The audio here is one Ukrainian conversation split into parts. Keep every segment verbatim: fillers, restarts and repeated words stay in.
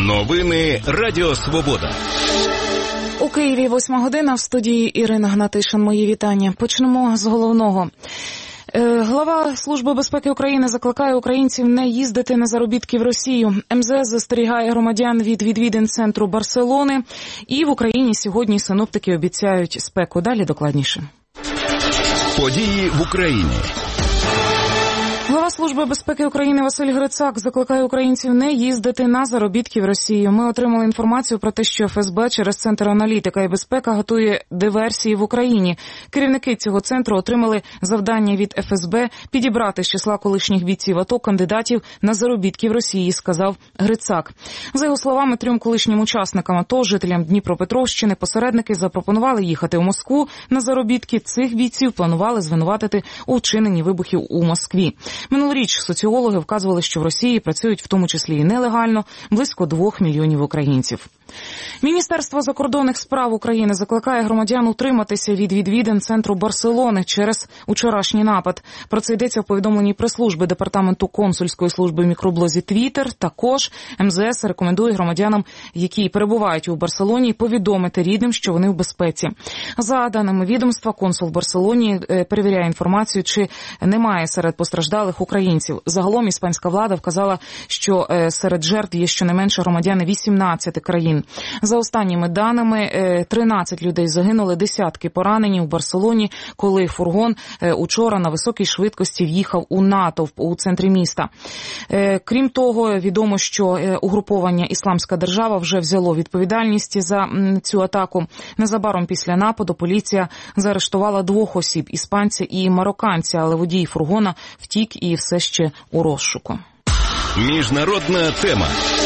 Новини Радіо Свобода. У Києві восьма година, в студії Ірина Гнатишин. Мої вітання. Почнемо з головного. Глава Служби безпеки України закликає українців не їздити на заробітки в Росію. ем зет ес застерігає громадян від відвідин центру Барселони. І в Україні сьогодні синоптики обіцяють спеку. Далі докладніше. Події в Україні. Глава Служби безпеки України Василь Грицак закликає українців не їздити на заробітки в Росію. Ми отримали інформацію про те, що еф ес бе через Центр аналітика і безпека готує диверсії в Україні. Керівники цього центру отримали завдання від еф ес бе підібрати з числа колишніх бійців АТО кандидатів на заробітки в Росії, сказав Грицак. За його словами, трьом колишнім учасникам АТО, жителям Дніпропетровщини, посередники запропонували їхати у Москву на заробітки. Цих бійців планували звинуватити у вчиненні вибухів у Москві. Минулоріч соціологи вказували, що в Росії працюють в тому числі і нелегально близько двох мільйонів українців. Міністерство закордонних справ України закликає громадян утриматися від відвідин центру Барселони через учорашній напад. Про це йдеться в повідомленні прес-служби Департаменту консульської служби в мікроблозі Твіттер. Також ем зет ес рекомендує громадянам, які перебувають у Барселоні, повідомити рідним, що вони в безпеці. За даними відомства, консул в Барселоні перевіряє інформацію, чи немає серед постраждалих українців. Загалом іспанська влада вказала, що серед жертв є щонайменше громадяни вісімнадцяти країн. За останніми даними, тринадцять людей загинули, десятки поранені у Барселоні, коли фургон учора на високій швидкості в'їхав у натовп у центрі міста. Крім того, відомо, що угруповання «Ісламська держава» вже взяло відповідальність за цю атаку. Незабаром після нападу поліція заарештувала двох осіб – іспанця і марокканця, але водій фургона втік і все ще у розшуку. Міжнародна тема.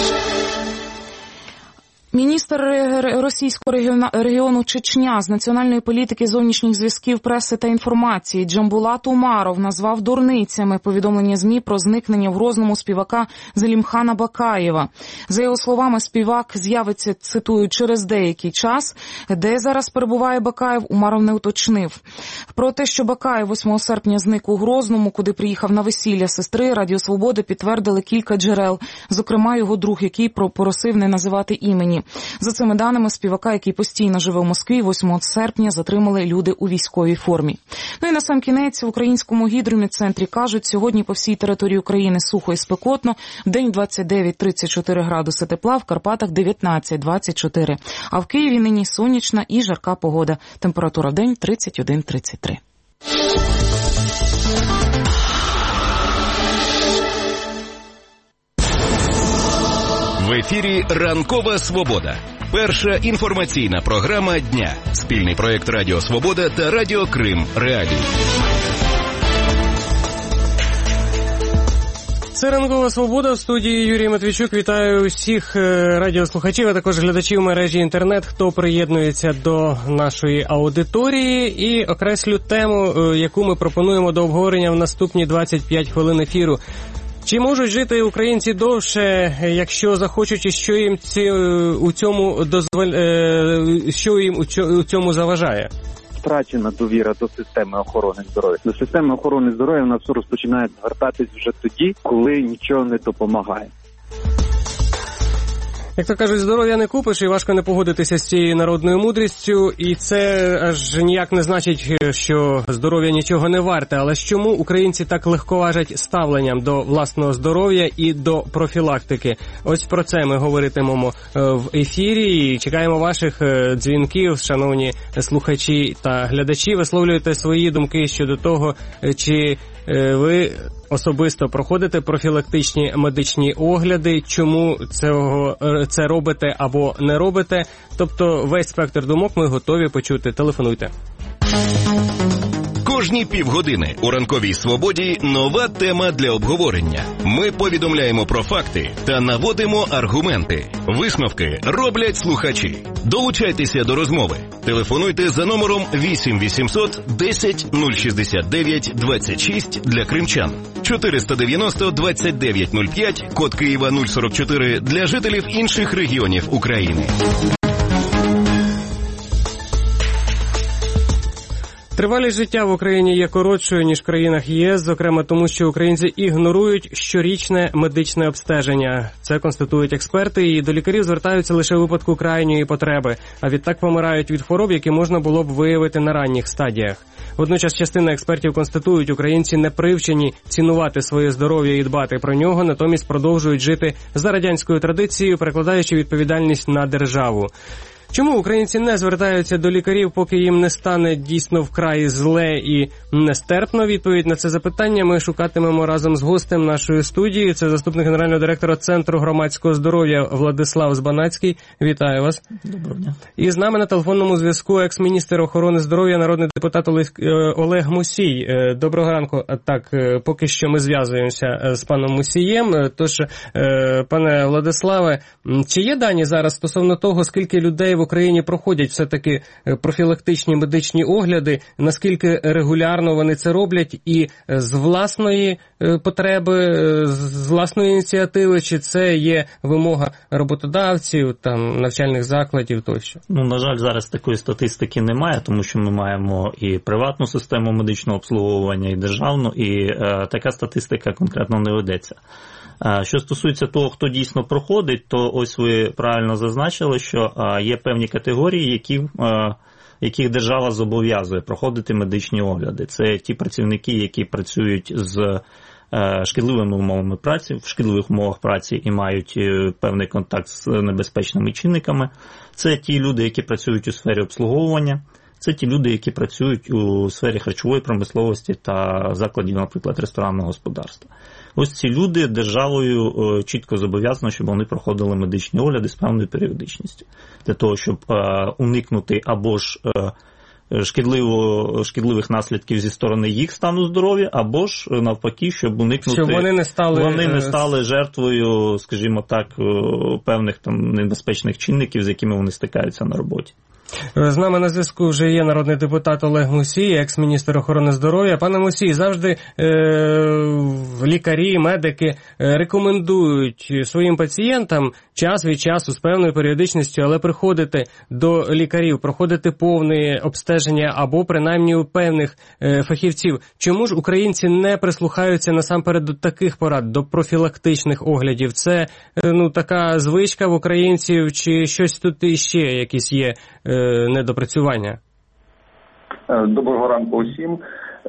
Міністр російського регіону Чечня з національної політики, зовнішніх зв'язків, преси та інформації Джамбулат Умаров назвав дурницями повідомлення ЗМІ про зникнення в Грозному співака Зелімхана Бакаєва. За його словами, співак з'явиться, цитую, через деякий час. Де зараз перебуває Бакаєв, Умаров не уточнив. Про те, що Бакаєв восьмого серпня зник у Грозному, куди приїхав на весілля сестри, Радіо Свобода підтвердили кілька джерел, зокрема його друг, який попросив не називати імені. За цими даними, співака, який постійно живе в Москві, восьмого серпня затримали люди у військовій формі. Ну і на сам кінець, в українському гідромедцентрі кажуть, сьогодні по всій території України сухо і спекотно, вдень двадцять дев'ять - тридцять чотири градуси тепла, в Карпатах дев'ятнадцять - двадцять чотири. А в Києві нині сонячна і жарка погода. Температура вдень тридцять один - тридцять три. В ефірі «Ранкова Свобода». Перша інформаційна програма дня. Спільний проєкт Радіо Свобода та Радіо Крим Реалії. Це «Ранкова Свобода», в студії Юрій Матвійчук. Вітаю усіх радіослухачів, а також глядачів мережі інтернет, хто приєднується до нашої аудиторії. І окреслю тему, яку ми пропонуємо до обговорення в наступні двадцять п'ять хвилин ефіру. Чи можуть жити українці довше, якщо захочуть, і що їм ці, у цьому дозволь... що їм у цьому заважає? Втрачена довіра до системи охорони здоров'я. До системи охорони здоров'я в нас розпочинає звертатись вже тоді, коли нічого не допомагає. Як то кажуть, здоров'я не купиш, і важко не погодитися з цією народною мудрістю, і це аж ніяк не значить, що здоров'я нічого не варте. Але чому українці так легковажать ставленням до власного здоров'я і до профілактики? Ось про це ми говоритимемо в ефірі, і чекаємо ваших дзвінків, шановні слухачі та глядачі. Висловлюйте свої думки щодо того, чи ви особисто проходите профілактичні медичні огляди, чому цього, це робите або не робите. Тобто весь спектр думок ми готові почути. Телефонуйте. Кожні півгодини у «Ранковій Свободі» нова тема для обговорення. Ми повідомляємо про факти та наводимо аргументи. Висновки роблять слухачі. Долучайтеся до розмови. Телефонуйте за номером вісім вісімсот десять нуль шістдесят дев'ять двадцять шість для кримчан, чотириста дев'яносто двадцять дев'ять нуль п'ять, код Києва нуль сорок чотири для жителів інших регіонів України. Тривалість життя в Україні є коротшою, ніж в країнах ЄС, зокрема тому, що українці ігнорують щорічне медичне обстеження. Це констатують експерти, і до лікарів звертаються лише у випадку крайньої потреби, а відтак помирають від хвороб, які можна було б виявити на ранніх стадіях. Водночас частина експертів констатують, українці не привчені цінувати своє здоров'я і дбати про нього, натомість продовжують жити за радянською традицією, перекладаючи відповідальність на державу. Чому українці не звертаються до лікарів, поки їм не стане дійсно вкрай зле і нестерпно? Відповідь на це запитання ми шукатимемо разом з гостем нашої студії. Це заступник генерального директора Центру громадського здоров'я Владислав Збанацький. Вітаю вас. Доброго дня. І з нами на телефонному зв'язку екс-міністр охорони здоров'я, народний депутат Олег Мусій. Доброго ранку. Так, поки що ми зв'язуємося з паном Мусієм. Тож, пане Владиславе, чи є дані зараз стосовно того, скільки людей в Україні проходять все-таки профілактичні медичні огляди, наскільки регулярно вони це роблять, і з власної потреби, з власної ініціативи, чи це є вимога роботодавців, там, навчальних закладів тощо? Ну, на жаль, зараз такої статистики немає, тому що ми маємо і приватну систему медичного обслуговування, і державну, і е, така статистика конкретно не ведеться. Що стосується того, хто дійсно проходить, то ось ви правильно зазначили, що є певні категорії, які, яких держава зобов'язує проходити медичні огляди. Це ті працівники, які працюють з шкідливими умовами праці, в шкідливих умовах праці і мають певний контакт з небезпечними чинниками. Це ті люди, які працюють у сфері обслуговування. Це ті люди, які працюють у сфері харчової промисловості та закладів, наприклад, ресторанного господарства. Ось ці люди державою чітко зобов'язано, щоб вони проходили медичні огляди з певною періодичністю. Для того, щоб уникнути або ж шкідливо, шкідливих наслідків зі сторони їх стану здоров'я, або ж навпаки, щоб уникнути, щоб вони не стали, вони не стали жертвою, скажімо так, певних там небезпечних чинників, з якими вони стикаються на роботі. З нами на зв'язку вже є народний депутат Олег Мусій, екс-міністр охорони здоров'я. Пане Мусій, завжди е, лікарі, медики рекомендують своїм пацієнтам час від часу з певною періодичністю, але приходити до лікарів, проходити повне обстеження або принаймні у певних е, фахівців. Чому ж українці не прислухаються насамперед до таких порад, до профілактичних оглядів? Це е, ну така звичка в українців, чи щось тут іще якісь є е, недопрацювання? Доброго ранку усім.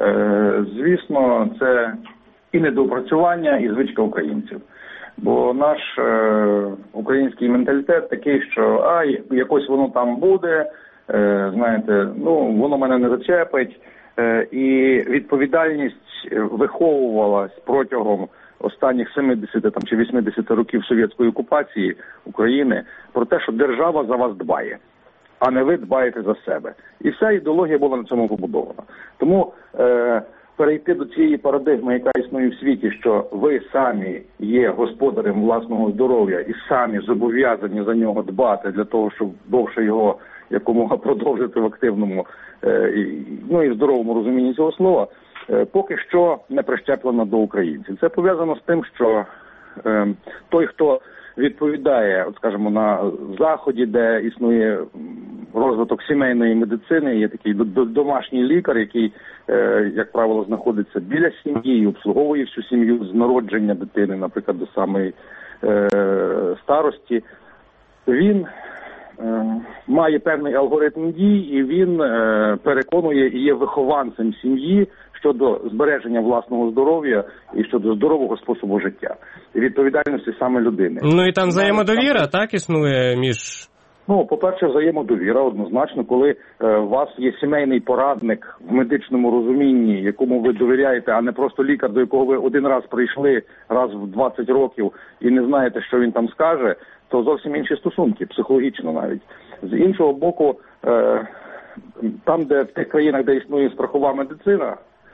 Звісно, це і недопрацювання, і звичка українців. Бо наш український менталітет такий, що а, якось воно там буде, знаєте, ну, воно мене не зачепить. І відповідальність виховувалась протягом останніх сімдесят там, чи вісімдесят років совєтської окупації України про те, що держава за вас дбає, а не ви дбаєте за себе. І вся ідеологія була на цьому побудована. Тому е, перейти до цієї парадигми, яка існує в світі, що ви самі є господарем власного здоров'я і самі зобов'язані за нього дбати для того, щоб довше його якомога продовжити в активному е, і, ну, і в здоровому розумінні цього слова, е, поки що не прищеплено до українців. Це пов'язано з тим, що е, той, хто відповідає, от скажімо, на заході, де існує розвиток сімейної медицини, є такий домашній лікар, який, е, як правило, знаходиться біля сім'ї і обслуговує всю сім'ю з народження дитини, наприклад, до самої е, старості. Він е, має певний алгоритм дій, і він е, переконує і є вихованцем сім'ї щодо збереження власного здоров'я і щодо здорового способу життя. І відповідальності саме людини. Ну і там взаємодовіра, так, існує між... Ну, по-перше, взаємодовіра однозначно, коли е, у вас є сімейний порадник в медичному розумінні, якому ви довіряєте, а не просто лікар, до якого ви один раз прийшли, раз в двадцять років, і не знаєте, що він там скаже, то зовсім інші стосунки, психологічно навіть. З іншого боку, е, там, де в тих країнах, де існує страхова медицина,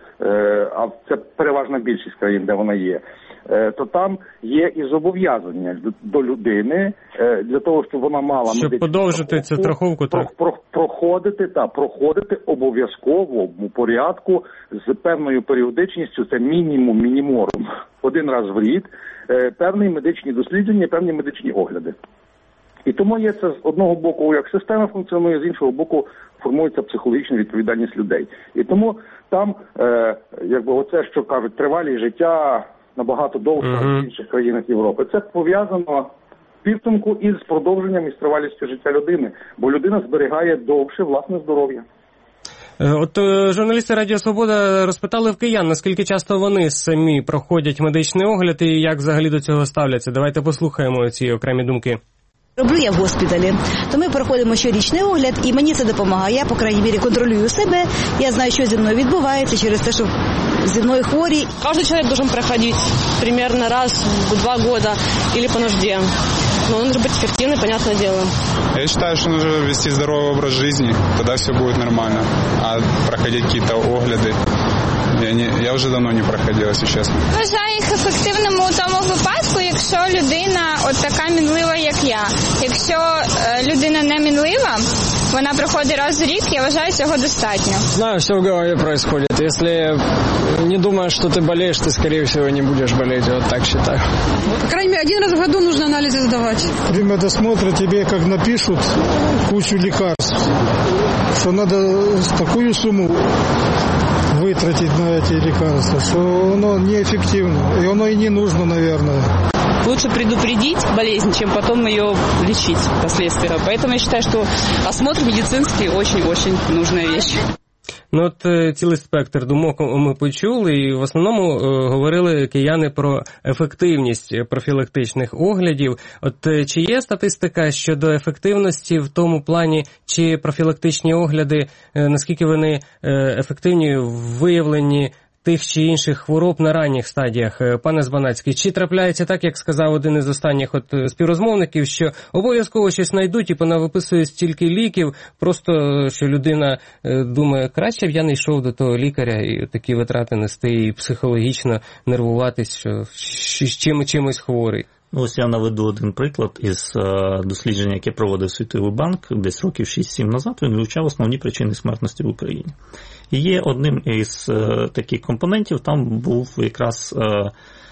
а це переважна більшість країн, де вона є, то там є і зобов'язання до людини для того, щоб вона мала щоб подовжити цю страховку, про, про, проходити та проходити обов'язково в порядку з певною періодичністю, це мінімум мініморум, один раз в рік, певні медичні дослідження, певні медичні огляди. І тому є це з одного боку, як система функціонує, з іншого боку, формується психологічна відповідальність людей. І тому там, е, якби оце, що кажуть, тривалість життя набагато довше, ніж uh-huh. в інших країнах Європи. Це пов'язано в підсумку із продовженням і з тривалістю життя людини, бо людина зберігає довше власне здоров'я. От журналісти Радіо Свобода розпитали в киян, наскільки часто вони самі проходять медичний огляд і як взагалі до цього ставляться. Давайте послухаємо ці окремі думки. Роблю я в госпіталі, то ми проходимо щорічний огляд, і мені це допомагає. Я, по крайній мірі, контролюю себе, я знаю, що зі мною відбувається через те, що зі мною хворі. Кожен чоловік має проходити приблизно раз в два роки або по нужді. Но он должен быть эффективный, понятное дело. Я считаю, что нужно вести здоровый образ жизни, тогда все будет нормально. А проходить какие-то огляды, я, не, я вже давно не проходила, якщо чесно. Вважаю їх ефективними у тому випадку, якщо людина от така мінлива, як я. Якщо е, людина не мінлива, вона проходить раз в рік, я вважаю, цього достатньо. Знаю, все в голове происходит. Если не думаешь, что ты болеешь, ты, скорее всего, не будешь болеть. Вот так считаю. По крайней мере, один раз в году нужно анализы сдавать. Время досмотра тебе как напишут кучу лекарств, что надо такую сумму вытратить на эти лекарства, что оно неэффективно, и оно и не нужно, наверное. Лучше предупредить болезнь, чем потом ее лечить последствия. Поэтому я считаю, что осмотр медицинский очень-очень нужная вещь. Ну от цілий спектр думок ми почули, і в основному е, говорили кияни про ефективність профілактичних оглядів. От е, чи є статистика щодо ефективності в тому плані, чи профілактичні огляди, е, наскільки вони е, ефективні в виявленні тих чи інших хвороб на ранніх стадіях? Пане Збанацький, чи трапляється так, як сказав один із останніх от співрозмовників, що обов'язково щось знайдуть і понавиписують стільки ліків, просто що людина думає, краще б я не йшов до того лікаря і такі витрати нести, і психологічно нервуватись, що, що чим, чимось хворий? Ну, ось я наведу один приклад із uh, дослідження, яке проводив Світовий банк десь років шість-сім назад. Він вивчав основні причини смертності в Україні. І є одним із uh, таких компонентів, там був якраз uh,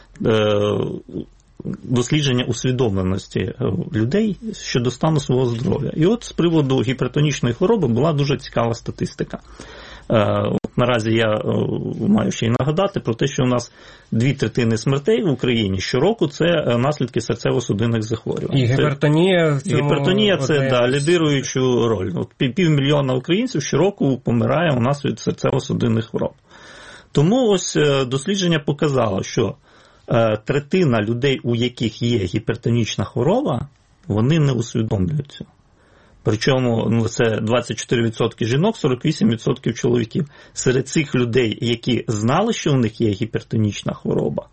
uh, дослідження усвідомленості людей щодо стану свого здоров'я. І от з приводу гіпертонічної хвороби була дуже цікава статистика. Uh, наразі я uh, маю ще й нагадати про те, що у нас дві третини смертей в Україні щороку – це наслідки серцево-судинних захворювань. І гіпертонія в цьому... Гіпертонія – це, да, лідируючу роль. От півмільйона українців щороку помирає у нас від серцево-судинних хвороб. Тому ось дослідження показало, що uh, третина людей, у яких є гіпертонічна хвороба, вони не усвідомлюються. Причому ну, це двадцять чотири відсотки жінок, сорок вісім відсотків чоловіків. Серед цих людей, які знали, що в них є гіпертонічна хвороба,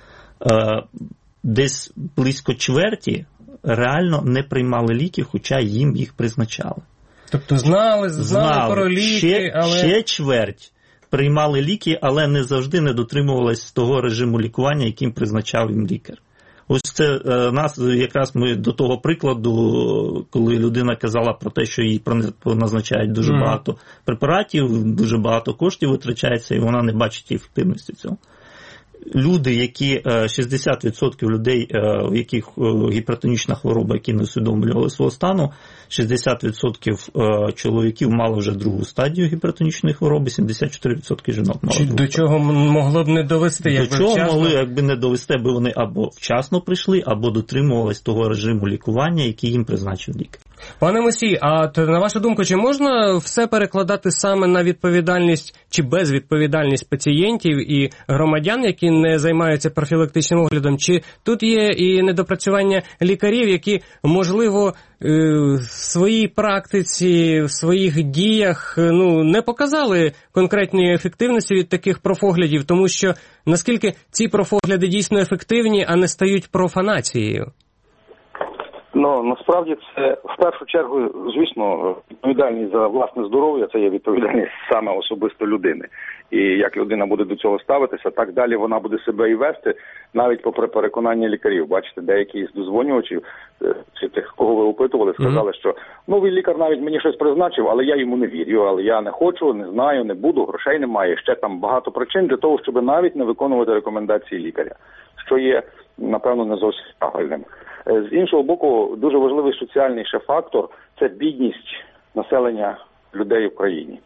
десь близько чверті реально не приймали ліки, хоча їм їх призначали. Тобто знали, знали, знали про ліки, ще, але... Ще чверть приймали ліки, але не завжди не дотримувались того режиму лікування, яким призначав їм лікар. Ось це нас якраз ми до того прикладу, коли людина казала про те, що їй назначають дуже mm. багато препаратів, дуже багато коштів витрачається, і вона не бачить ефективності цього. Люди, які шістдесят відсотків людей, у яких гіпертонічна хвороба, які не усвідомлювали свого стану, шістдесят відсотків чоловіків мали вже другу стадію гіпертонічної хвороби, сімдесят чотири відсотки жінок мали. Чи до чого могло б не довести? До якби чого вчасно... могли, якби не довести, бо вони або вчасно прийшли, або дотримувались того режиму лікування, який їм призначив лікар. Пане Мусій, а на вашу думку, чи можна все перекладати саме на відповідальність чи безвідповідальність пацієнтів і громадян, які не займаються профілактичним оглядом? Чи тут є і недопрацювання лікарів, які, можливо, в своїй практиці, в своїх діях ну, не показали конкретної ефективності від таких профоглядів, тому що наскільки ці профогляди дійсно ефективні, а не стають профанацією? Ну, насправді це, в першу чергу, звісно, відповідальність за власне здоров'я – це є відповідальність саме особисто людини. І як людина буде до цього ставитися, так далі вона буде себе і вести, навіть попри переконання лікарів. Бачите, деякі з дозвонювачів, чи тих, кого ви опитували, сказали, mm-hmm. що новий лікар навіть мені щось призначив, але я йому не вірю, але я не хочу, не знаю, не буду, грошей немає. Ще там багато причин для того, щоб навіть не виконувати рекомендації лікаря, що є, напевно, не зовсім правильним. З іншого боку, дуже важливий соціальний ще фактор – це бідність населення людей в країні.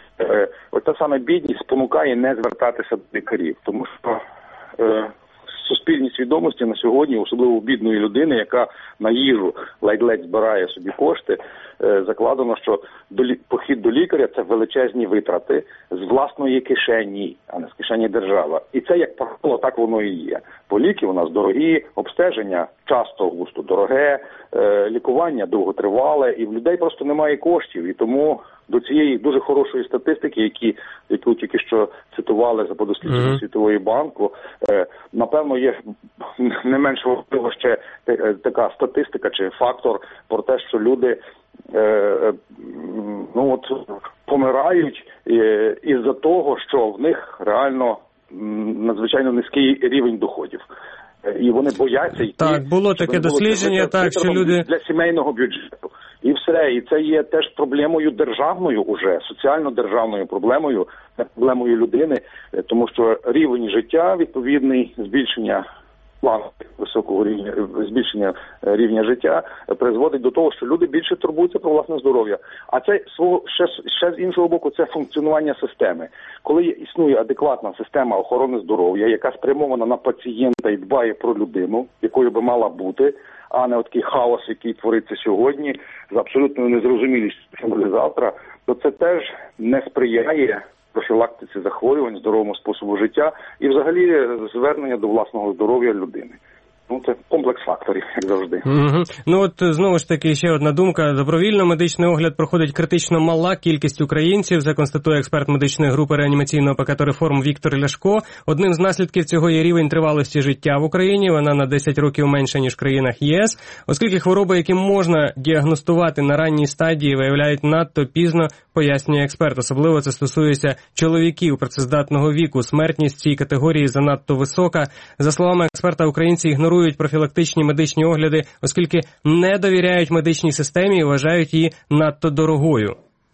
Оця саме бідність спонукає не звертатися до лікарів, тому що е, в суспільній свідомості на сьогодні, особливо бідної людини, яка на їжу ледь-ледь збирає собі кошти, е, закладено, що до, похід до лікаря – це величезні витрати з власної кишені, а не з кишені держави. І це, як правило, так воно і є. Бо ліки у нас дорогі, обстеження часто густо дороге, е, лікування довготривале, і в людей просто немає коштів, і тому до цієї дуже хорошої статистики, які, яку тільки що цитували за дослідження mm-hmm. Світової банку, е, напевно, є не менш важливо ще така статистика чи фактор про те, що люди е, ну, от, помирають е, із-за того, що в них реально надзвичайно низький рівень доходів. І вони бояться йти. Так, було таке дослідження, так, що люди... Для сімейного бюджету. І все. І це є теж проблемою державною уже, соціально-державною проблемою, не проблемою людини, тому що рівень життя відповідний, збільшення плану високого рівня, збільшення рівня життя призводить до того, що люди більше турбуються про власне здоров'я. А це ще, ще з іншого боку, це функціонування системи. Коли існує адекватна система охорони здоров'я, яка спрямована на пацієнта і дбає про людину, якою би мала бути, а не такий хаос, який твориться сьогодні, з абсолютною незрозумілістю, що буде завтра, то це теж не сприяє профілактиці захворювань, здоровому способу життя і взагалі звернення до власного здоров'я людини. Ну, це комплекс факторів, як завжди. Угу. Ну, от, знову ж таки, ще одна думка. Добровільно медичний огляд проходить критично мала кількість українців. Це констатує експерт медичної групи реанімаційного пакету реформ Віктор Ляшко. Одним з наслідків цього є рівень тривалості життя в Україні. Вона на десять років менша, ніж в країнах ЄС. Оскільки хвороби, які можна діагностувати на ранній стадії, виявляють надто пізно, пояснює експерт. Особливо це стосується чоловіків працездатного віку. Смертність в цій категорії занадто висока. За словами експерта, українці ігнорують профілактичні медичні огляди, оскільки не довіряють медичній системі і вважають її надто дорогою.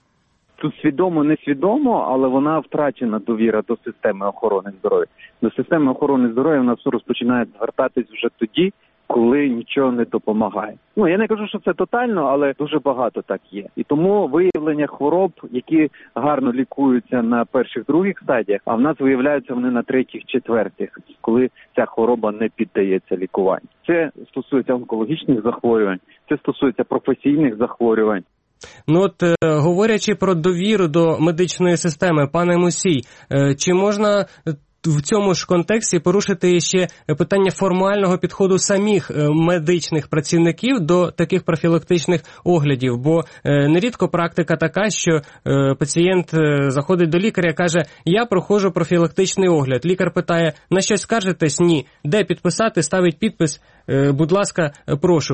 Тут свідомо, несвідомо, але вона втрачена довіра до системи охорони здоров'я. До системи охорони здоров'я в нас розпочинає звертатись вже тоді, коли нічого не допомагає. Ну, я не кажу, що це тотально, але дуже багато так є. І тому виявлення хвороб, які гарно лікуються на перших-других стадіях, а в нас виявляються вони на третіх-четвертих, коли ця хвороба не піддається лікуванню. Це стосується онкологічних захворювань, це стосується професійних захворювань. Ну от, е, говорячи про довіру до медичної системи, пане Мусій, е, чи можна в цьому ж контексті порушити ще питання формального підходу самих медичних працівників до таких профілактичних оглядів? Бо нерідко практика така, що пацієнт заходить до лікаря і каже, я проходжу профілактичний огляд. Лікар питає, на щось скаржитесь? Ні. Де підписати? Ставить підпис, будь ласка, прошу.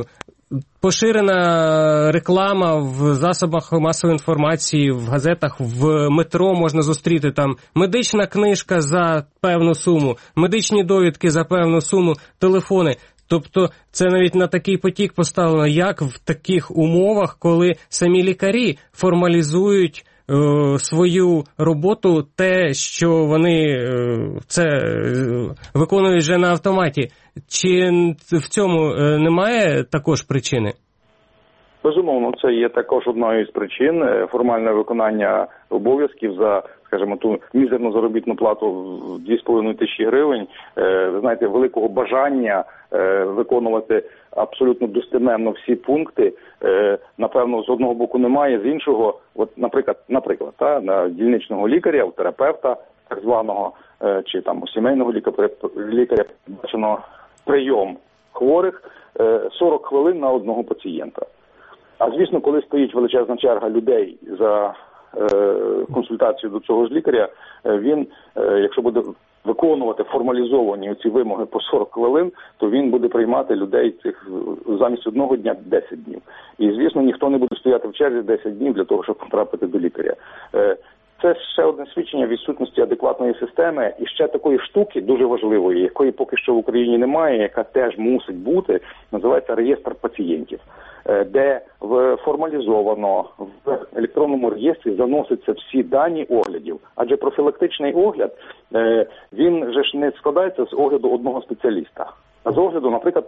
Поширена реклама в засобах масової інформації, в газетах, в метро можна зустріти там медична книжка за певну суму, медичні довідки за певну суму, телефони. Тобто це навіть на такий потік поставлено, як в таких умовах, коли самі лікарі формалізують е, свою роботу, те, що вони е, це е, виконують вже на автоматі. Чи в цьому немає також причини? Безумовно, це є також одною із причин. Формальне виконання обов'язків за, скажімо, ту мізерну заробітну плату в дві з половиною тисячі гривень. Ви знаєте, великого бажання виконувати абсолютно достеменно всі пункти, напевно, з одного боку немає, з іншого, от, наприклад, наприклад, та, на дільничного лікаря, у терапевта, так званого, чи там у сімейного лікаря, лікаря бачено прийом хворих сорок хвилин на одного пацієнта. А звісно, коли стоїть величезна черга людей за е, консультацію до цього ж лікаря, він, е, якщо буде виконувати формалізовані ці вимоги по сорок хвилин, то він буде приймати людей цих замість одного дня десять днів. І, звісно, ніхто не буде стояти в черзі десять днів для того, щоб потрапити до лікаря. Е, Це ще одне свідчення відсутності адекватної системи і ще такої штуки дуже важливої, якої поки що в Україні немає, яка теж мусить бути, називається реєстр пацієнтів, де формалізовано в електронному реєстрі заносяться всі дані оглядів. Адже профілактичний огляд, він же ж не складається з огляду одного спеціаліста, а з огляду, наприклад,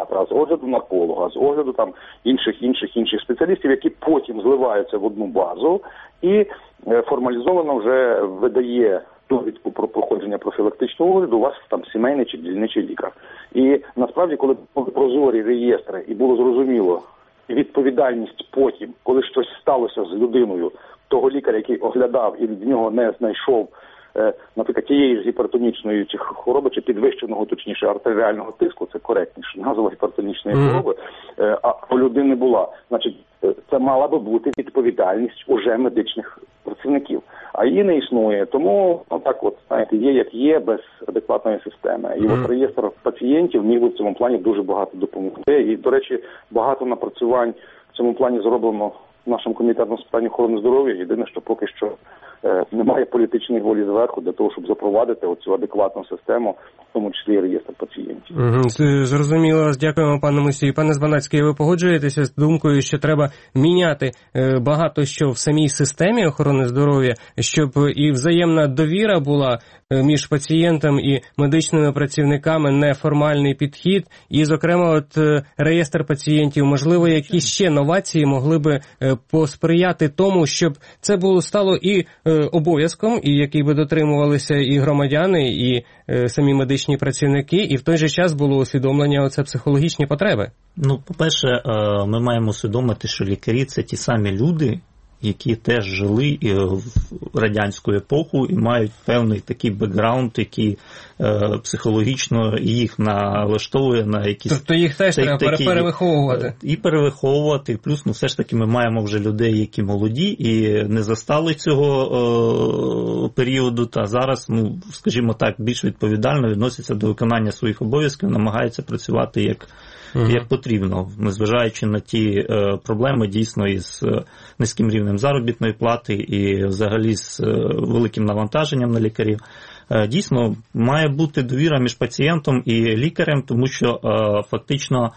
психіатра, з огляду нарколога, з огляду там інших інших інших спеціалістів, які потім зливаються в одну базу і формалізовано вже видає довідку про проходження профілактичного огляду у вас там сімейний чи дільничий лікар. І насправді, коли були прозорі реєстри і було зрозуміло відповідальність потім, коли щось сталося з людиною, того лікаря, який оглядав і в нього не знайшов, наприклад, тієї ж гіпертонічної чи хвороби, чи підвищеного, точніше, артеріального тиску, це коректніше, назва гіпертонічної mm-hmm. хвороби, а у людини була. Значить, це мала би бути відповідальність уже медичних працівників. А її не існує, тому так от, знаєте, є як є, без адекватної системи. І mm-hmm. от реєстр пацієнтів міг би в цьому плані дуже багато допомогти. І, до речі, багато напрацювань в цьому плані зроблено нашим комітетом з питань охорони здоров'я. Єдине, що поки що е, немає політичної волі зверху для того, щоб запровадити оцю адекватну систему, в тому числі і реєстр пацієнтів. Угу. Зрозуміло. Дякуємо, пане Мусій. Пане Збанацький, ви погоджуєтеся з думкою, що треба міняти е, багато що в самій системі охорони здоров'я, щоб і взаємна довіра була е, між пацієнтом і медичними працівниками, неформальний підхід, і, зокрема, от е, реєстр пацієнтів, можливо, якісь ще новації могли би е, посприяти тому, щоб це було стало і е, обов'язком, і який би дотримувалися і громадяни, і е, самі медичні працівники, і в той же час було усвідомлення оце психологічні потреби. Ну, по-перше, е, ми маємо усвідомити, що лікарі – це ті самі люди, які теж жили в радянську епоху і мають певний такий бекграунд, який е, психологічно їх налаштовує на якісь... Тобто їх теж треба такі, перевиховувати. І перевиховувати, плюс, ну, все ж таки ми маємо вже людей, які молоді і не застали цього е, періоду, та зараз, ну, скажімо так, більш відповідально відносяться до виконання своїх обов'язків, намагаються працювати як Uh-huh. як потрібно, незважаючи на ті е, проблеми дійсно із е, низьким рівнем заробітної плати і взагалі з е, великим навантаженням на лікарів. Е, дійсно, має бути довіра між пацієнтом і лікарем, тому що е, фактично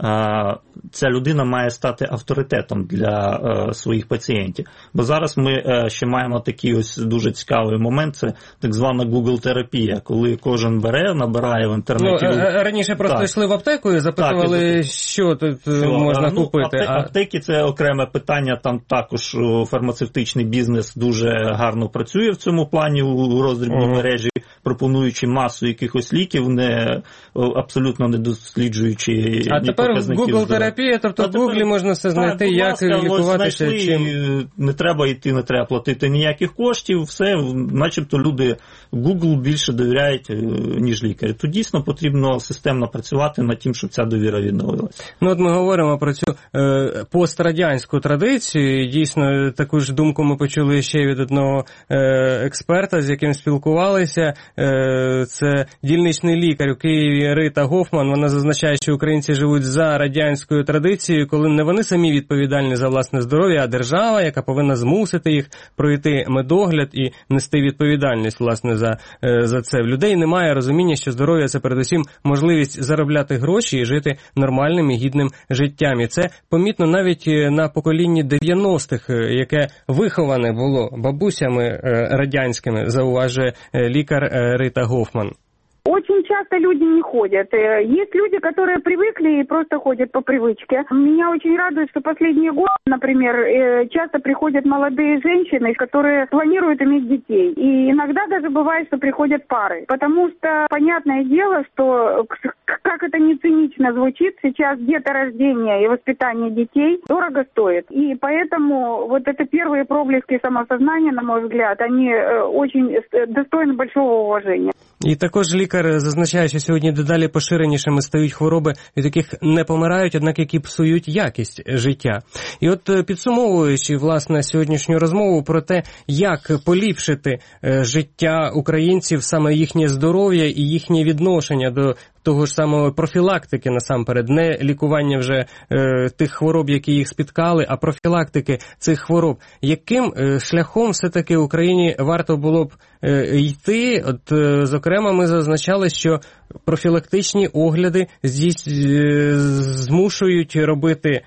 е, ця людина має стати авторитетом для е, своїх пацієнтів. Бо зараз ми е, ще маємо такий ось дуже цікавий момент, це так звана Google-терапія, коли кожен бере, набирає в інтернеті. Ну, раніше просто так. йшли в аптеку і запитували, так, що тут все, можна ну, купити. Апте, а... Аптеки – це окреме питання, там також фармацевтичний бізнес дуже гарно працює в цьому плані у роздрібній uh-huh. мережі, пропонуючи масу якихось ліків, не, абсолютно не досліджуючи а ні показників. А тепер Google-терапія, тобто в Гуглі можна все знайти, так, як ласка, лікуватися. Знайшли, чим... Не треба йти, не треба платити ніяких коштів, все, начебто люди Google більше довіряють, ніж лікарі. Тут дійсно потрібно системно працювати над тим, щоб ця довіра відновилася. Ну от ми говоримо про цю е, пострадянську традицію, дійсно таку ж думку ми почули ще від одного е, експерта, з яким спілкувалися. Е, це дільничний лікар у Києві Рита Гофман. Вона зазначає, що українці живуть за радянською традицією, коли не вони самі відповідальні за власне здоров'я, а держава, яка повинна змусити їх пройти медогляд і нести відповідальність, власне, за, за це. В людей немає розуміння, що здоров'я – це передусім можливість заробляти гроші і жити нормальним і гідним життям. І це помітно навіть на поколінні дев'яностих, яке виховане було бабусями радянськими, зауважує лікар Рита Гофман. Очень часто люди не ходят. Есть люди, которые привыкли и просто ходят по привычке. Меня очень радует, что последние годы, например, часто приходят молодые женщины, которые планируют иметь детей. И иногда даже бывает, что приходят пары. Потому что, понятное дело, что, как это не цинично звучит, сейчас деторождение и воспитание детей дорого стоит. И поэтому вот это первые проблески самосознания, на мой взгляд, они очень достойны большого уважения. І також лікар зазначає, що сьогодні дедалі поширенішими стають хвороби, від яких не помирають, однак які псують якість життя. І от підсумовуючи, власне, сьогоднішню розмову про те, як поліпшити життя українців, саме їхнє здоров'я і їхнє відношення до того ж самого профілактики насамперед, не лікування вже е, тих хвороб, які їх спіткали, а профілактики цих хвороб. Яким е, шляхом все-таки Україні варто було б е, йти? От, е, зокрема, ми зазначали, що профілактичні огляди здесь, е, змушують робити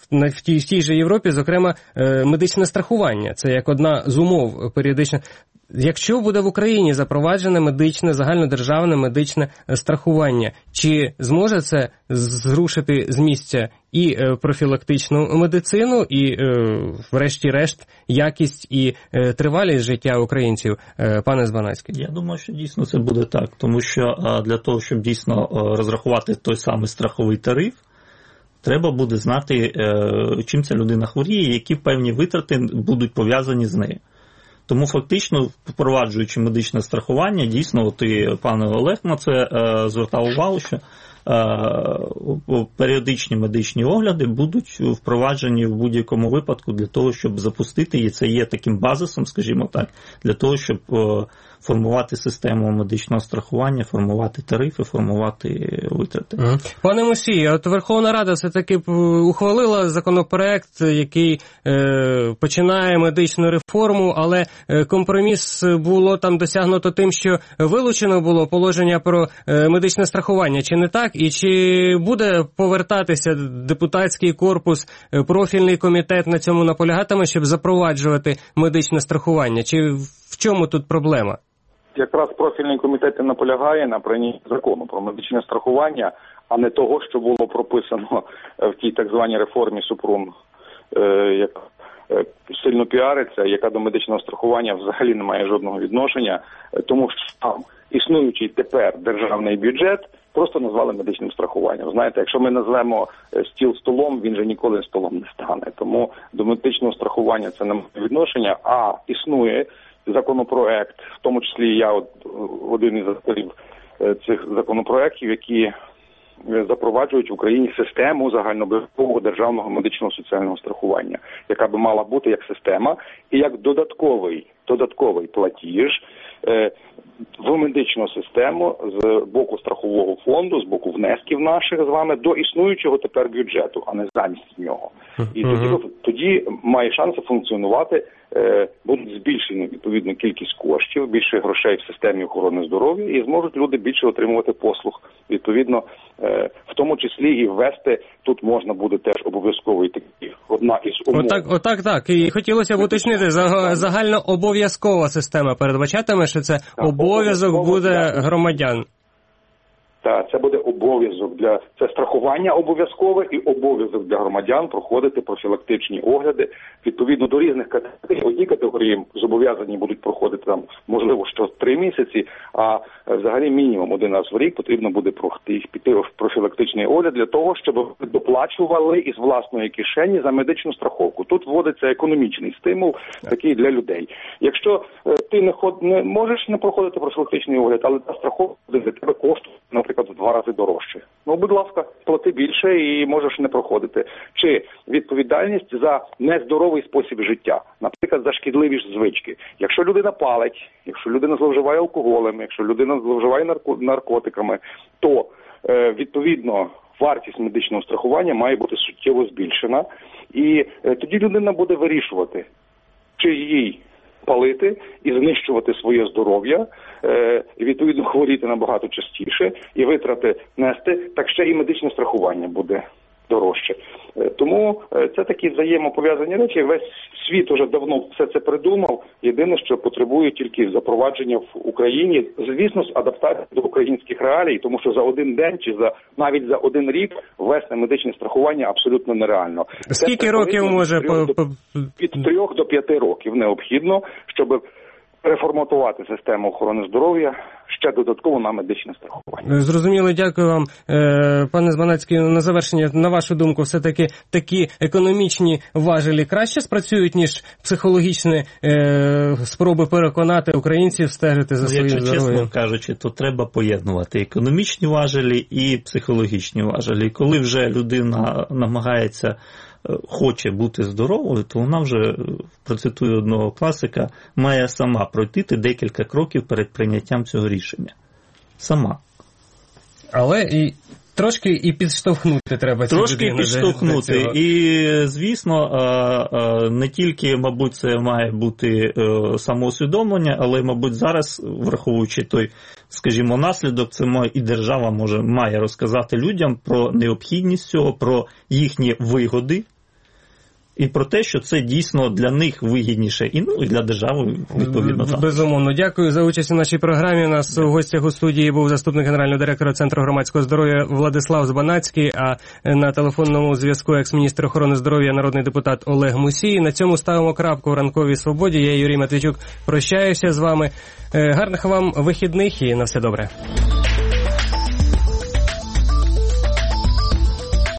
в тій, в тій же Європі, зокрема, е, медичне страхування. Це як одна з умов періодично. Якщо буде в Україні запроваджене медичне, загальнодержавне медичне страхування, чи зможе це зрушити з місця і е, профілактичну медицину, і, е, врешті-решт, якість і е, тривалість життя українців, е, пане Збанацький? Я думаю, що дійсно це буде так, тому що е, для того, щоб дійсно е, розрахувати той самий страховий тариф, треба буде знати, е, чим ця людина хворіє, які певні витрати будуть пов'язані з нею. Тому фактично, впроваджуючи медичне страхування, дійсно, от і пан Олег на це е, звертав увагу, що е, періодичні медичні огляди будуть впроваджені в будь-якому випадку для того, щоб запустити, і це є таким базисом, скажімо так, для того, щоб е, формувати систему медичного страхування, формувати тарифи, формувати витрати. Пане Мусій, от Верховна Рада все-таки ухвалила законопроект, який е, починає медичну реформу, але компроміс було там досягнуто тим, що вилучено було положення про е, медичне страхування. Чи не так? І чи буде повертатися депутатський корпус, профільний комітет на цьому наполягатиме, щоб запроваджувати медичне страхування? Чи в чому тут проблема? Якраз профільний комітет і наполягає на прийнятті закону про медичне страхування, а не того, що було прописано в тій так званій реформі Супрун, яка сильно піариться, яка до медичного страхування взагалі не має жодного відношення, тому що там існуючий тепер державний бюджет просто назвали медичним страхуванням. Знаєте, якщо ми назвемо стіл столом, він же ніколи столом не стане. Тому до медичного страхування це не має відношення, а існує законопроект, в тому числі я от, один із авторів цих законопроектів, які запроваджують в Україні систему загальнообов'язкового державного медичного соціального страхування, яка би мала бути як система і як додатковий, додатковий платіж е, в медичну систему з боку страхового фонду, з боку внесків наших з вами до існуючого тепер бюджету, а не замість нього. І тоді, тоді має шанси функціонувати, е, будуть збільшені відповідно кількість коштів, більше грошей в системі охорони здоров'я і зможуть люди більше отримувати послуг. Відповідно, е, в тому числі і ввести, тут можна буде теж обов'язковий такий, одна із умов. Отак, отак, так. І хотілося б уточнити, загальнообов'язкова система передбачатиме, що це так, обов'язок буде громадян. Так, це буде обов'язок для це страхування обов'язкове і обов'язок для громадян проходити профілактичні огляди відповідно до різних категорій. Одні категорії зобов'язані будуть проходити там, можливо, що три місяці, а взагалі мінімум один раз в рік потрібно буде піти в профілактичний огляд для того, щоб доплачували із власної кишені за медичну страховку. Тут вводиться економічний стимул такий для людей. Якщо е, ти не ход не можеш не проходити профілактичний огляд, але та страховка буде для тебе коштує, наприклад, в два рази дорожче. Ну, будь ласка, плати більше і можеш не проходити. Чи відповідальність за нездоровий спосіб життя, наприклад, за шкідливі звички. Якщо людина палить, якщо людина зловживає алкоголем, якщо людина зловживає нарко... наркотиками, то, е, відповідно, вартість медичного страхування має бути суттєво збільшена. І е, тоді людина буде вирішувати, чи їй палити і знищувати своє здоров'я, е, і відповідно хворіти набагато частіше, і витрати нести, так ще і медичне страхування буде дорожче. Е, тому е, це такі взаємопов'язані речі. Весь світ уже давно все це придумав. Єдине, що потребує тільки запровадження в Україні, звісно, з адаптацією до українських реалій, тому що за один день чи за навіть за один рік ввести медичне страхування абсолютно нереально. Скільки це років може? Від трьох до п'яти років необхідно, щоб реформатувати систему охорони здоров'я ще додатково на медичне страхування. Зрозуміло, дякую вам. Пане Збанацький, на завершення, на вашу думку, все-таки такі економічні важелі краще спрацюють, ніж психологічні е, спроби переконати українців стежити за своїм здоров'ям? здоров'ям? Чесно кажучи, то треба поєднувати економічні важелі і психологічні важелі. Коли вже людина намагається хоче бути здоровою, то вона вже, процитую одного класика, має сама пройти декілька кроків перед прийняттям цього рішення. Сама. Але і трошки і підштовхнути треба цю людину. Трошки підштовхнути. І, звісно, не тільки, мабуть, це має бути самоусвідомлення, але, мабуть, зараз, враховуючи той, скажімо, наслідок, це і держава може, має розказати людям про необхідність цього, про їхні вигоди, і про те, що це дійсно для них вигідніше, і, ну, і для держави, відповідно. Так. Безумовно. Дякую за участь у нашій програмі. У нас у гостях у студії був заступник генерального директора Центру громадського здоров'я Владислав Збанацький, а на телефонному зв'язку екс-міністр охорони здоров'я, народний депутат Олег Мусій. На цьому ставимо крапку у ранковій свободі. Я, Юрій Матвійчук, прощаюся з вами. Гарних вам вихідних і на все добре.